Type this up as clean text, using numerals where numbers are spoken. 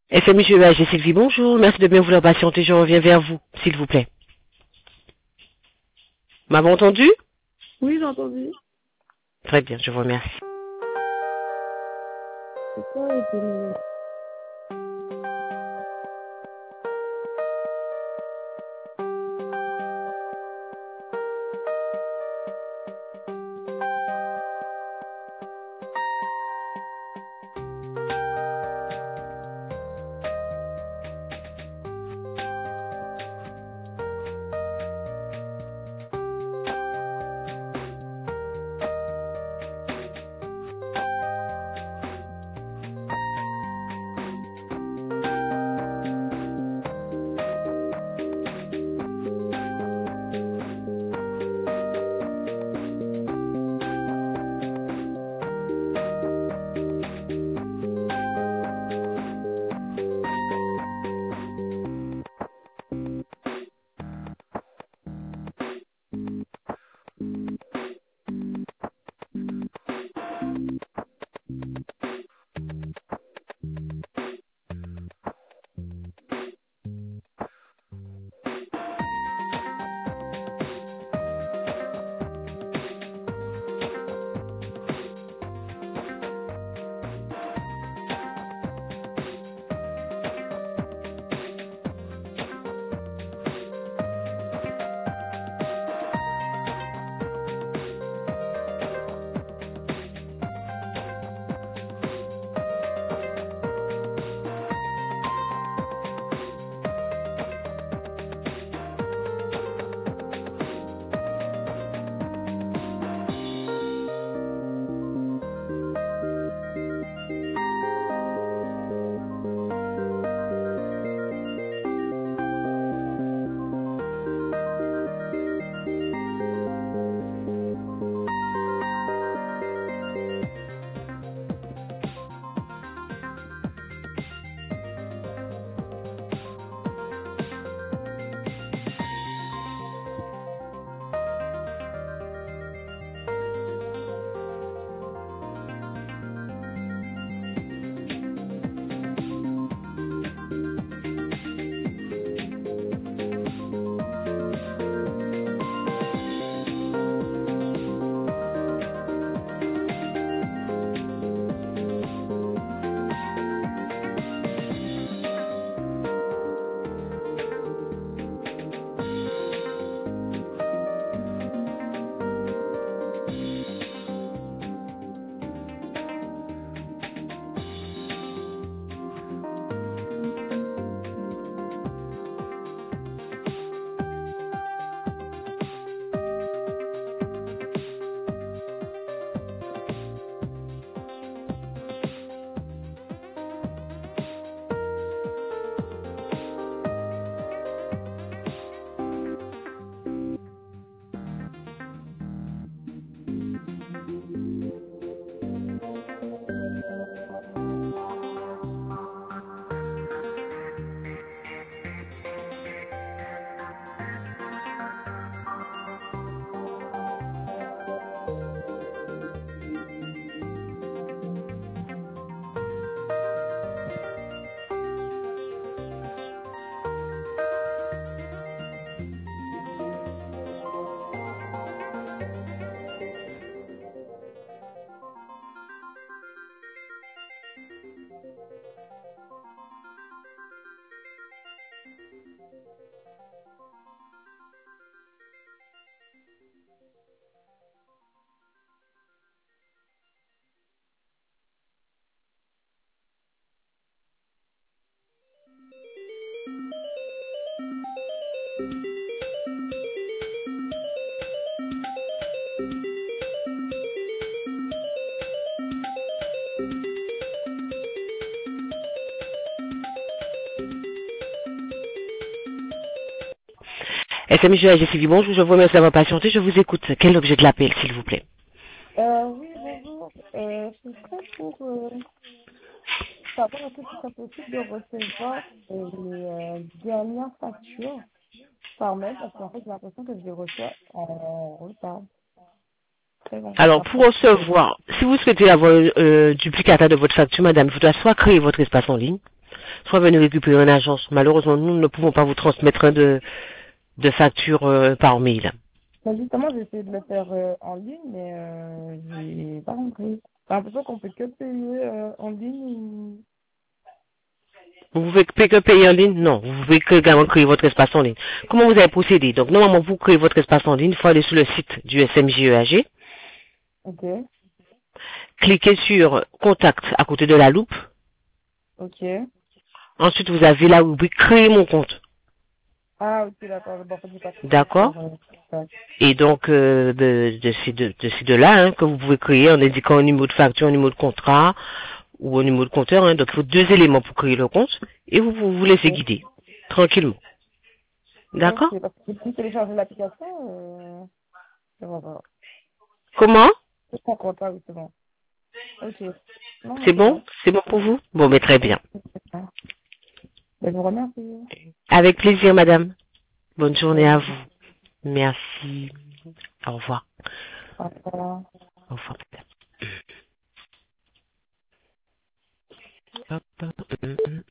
FMI, j'ai Sylvie, bonjour. Merci de bien vouloir patienter. Je reviens vers vous, s'il vous plaît. M'avez entendu? Oui, j'ai entendu. Très bien, je vous remercie. C'est quoi le numéro? FMI, j'ai Sylvie, bonjour. Je vous remercie d'avoir patienté. Je vous écoute. Quel est l'objet de l'appel, s'il vous plaît? Oui, bonjour. Ce serait pour savoir est-ce que ce serait possible de recevoir les dernières factures par mail parce qu'en fait, j'ai l'impression que je les reçois en retard. Très bon. Alors, pour recevoir, si vous souhaitez avoir un duplicata de votre facture, madame, il faudra soit créer votre espace en ligne, soit venir récupérer en agence. Malheureusement, nous ne pouvons pas vous transmettre de facture par mail. Mais justement, j'ai essayé de le faire en ligne, mais j'ai pas compris. J'ai l'impression qu'on peut que payer en ligne ou... Vous pouvez que payer en ligne? Non, vous pouvez que également créer votre espace en ligne. Comment vous avez procédé? Donc, normalement, vous créez votre espace en ligne, il faut aller sur le site du SMJEAG, Ok, cliquez sur Contact à côté de la loupe. ok. Ensuite, vous avez la rubrique Créer mon compte. Ah, ok, d'accord. Bon, en fait, j'ai pas cliqué D'accord? sur ça. Et donc, de ces deux-là, hein, que vous pouvez créer en indiquant un numéro de facture, un numéro de contrat ou un numéro de compteur. Hein. Donc, il faut deux éléments pour créer le compte et vous laissez Ok, guider tranquillement. D'accord? ok. Parce que j'ai pu télécharger l'application, c'est bon, voilà. Comment? C'est pas content, oui, c'est bon. Ok. Non, mais C'est c'est bon? bon. C'est bon pour vous? Bon, mais très Oui, bien. c'est ça. Ben, je vous remercie. Avec plaisir, madame. Bonne journée à Bonne vous. Merci. Au revoir. journée. Au revoir, madame. Hop, hop,